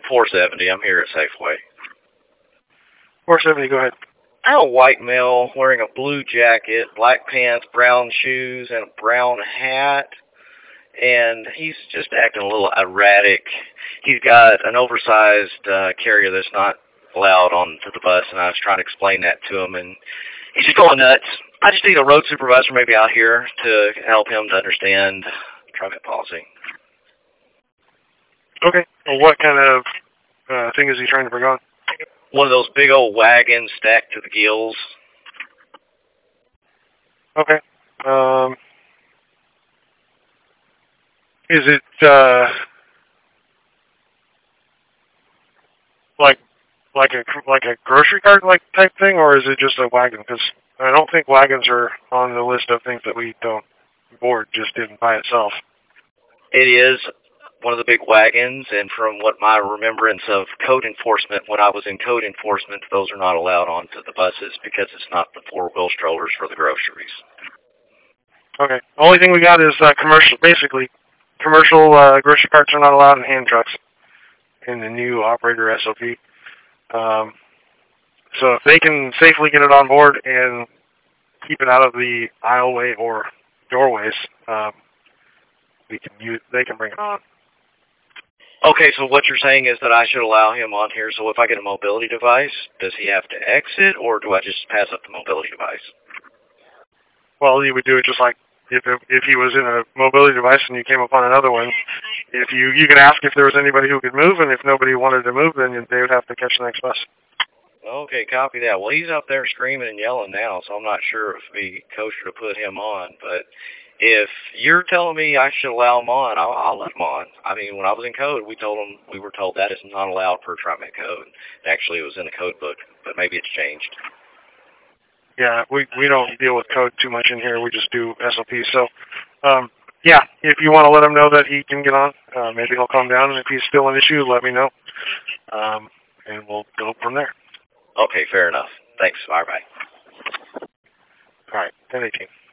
470. I'm here at Safeway. 470, go ahead. I have a white male wearing a blue jacket, black pants, brown shoes, and a brown hat. And he's just acting a little erratic. He's got an oversized carrier that's not allowed onto the bus, and I was trying to explain that to him, and he's just going nuts. I just need a road supervisor maybe out here to help him to understand traffic policy. Okay. Well, what kind of thing is he trying to bring on? One of those big old wagons stacked to the gills. Okay. Is it like a grocery cart like type thing, or is it just a wagon? Because I don't think wagons are on the list of things that we don't board just in by itself. It is one of the big wagons, and from what my remembrance of code enforcement, when I was in code enforcement, those are not allowed onto the buses because it's not the four-wheel strollers for the groceries. Okay. The only thing we got is commercial. Basically, commercial grocery carts are not allowed in hand trucks in the new operator SOP. So if they can safely get it on board and keep it out of the aisleway or doorways, they can bring it on. Okay, so what you're saying is that I should allow him on here, so if I get a mobility device, does he have to exit, or do I just pass up the mobility device? Well, you would do it just like if he was in a mobility device and you came upon another one. If you could ask if there was anybody who could move, and if nobody wanted to move, then they would have to catch the next bus. Okay, copy that. Well, he's up there screaming and yelling now, so I'm not sure if it'd be kosher to put him on. But if you're telling me I should allow him on, I'll let him on. I mean, when I was in code, we were told that is not allowed per TriMet code. Actually, it was in the code book, but maybe it's changed. Yeah, we don't deal with code too much in here. We just do SOP. So, yeah, if you want to let him know that he can get on, maybe he'll calm down. And if he's still an issue, let me know, and we'll go from there. Okay, fair enough. Thanks. Bye-bye. All right, 10:18.